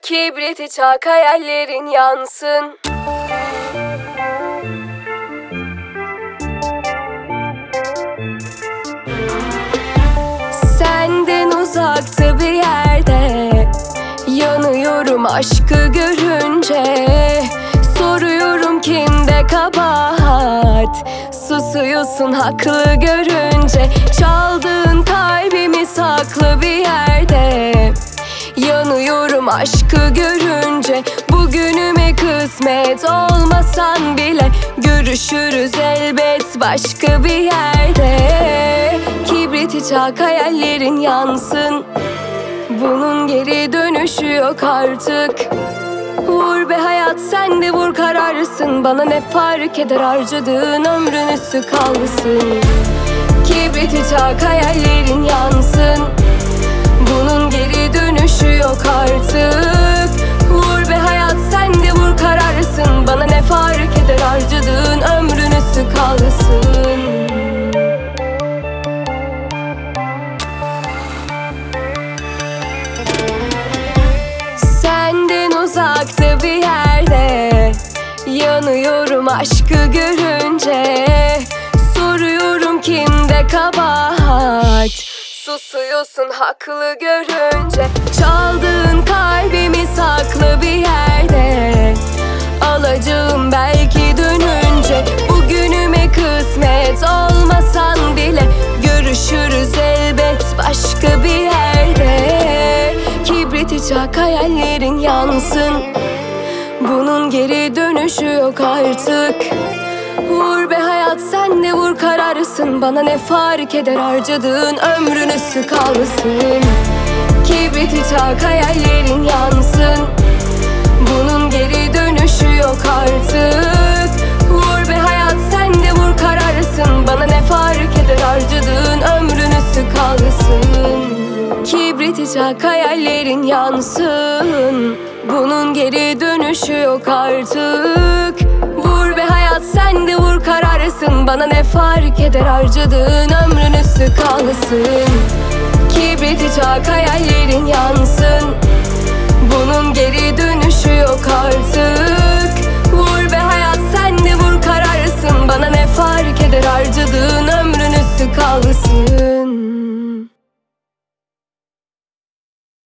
Kibriti çak, hayallerin yansın. Senden uzakta bir yerde yanıyorum aşkı görünce. Soruyorum kimde kabahat, susuyorsun haklı görünce. Çaldığın kalbimi saklı bir yerde yanıyorum aşkı görünce. Bugünüme kısmet olmasan bile görüşürüz elbet başka bir yerde. Kibriti çak, hayallerin yansın. Bunun geri dönüşü yok artık. Vur be hayat, sen de vur, kararsın. Bana ne fark eder, harcadığın ömrün üstü kalsın. Kibriti çak, hayallerin yansın. Bunun geri dönüşü yok artık. Vur be hayat, sen de vur, kararsın. Bana ne fark eder, harcadığın ömrün üstü kalsın. Senden uzakta bir yerde yanıyorum aşkı görünce. Soruyorum kimde kabahat, susuyorsun haklı görünce. Çaldığın kalbimi saklı bir yerde alacağım belki dönünce. Bugünüme kısmet olmasan bile görüşürüz elbet başka bir yerde. Kibriti çak, hayallerin yansın. Bunun geri dönüşü yok artık. Vur be hayat, sen de vur, kararsın. Bana ne fark eder, harcadığın ömrün üstü kalsın. Kibriti çak, hayallerin yansın. Bunun geri dönüşü yok artık. Vur be hayat, sen de vur, kararsın. Bana ne fark eder, harcadığın ömrün üstü kalsın. Kibriti çak, hayallerin yansın. Bunun geri dönüşü yok artık. Vur be hayat, sen de vur, kararsın. Bana ne fark eder, harcadığın ömrün üstü kalsın. Kibriti çak, hayallerin yansın. Bunun geri dönüşü yok artık.